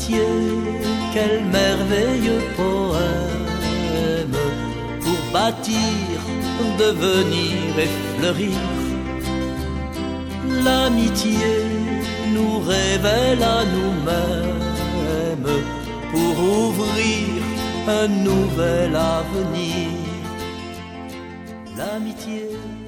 L'amitié, quel merveilleux poème pour bâtir, devenir et fleurir. L'amitié nous révèle à nous-mêmes pour ouvrir un nouvel avenir. L'amitié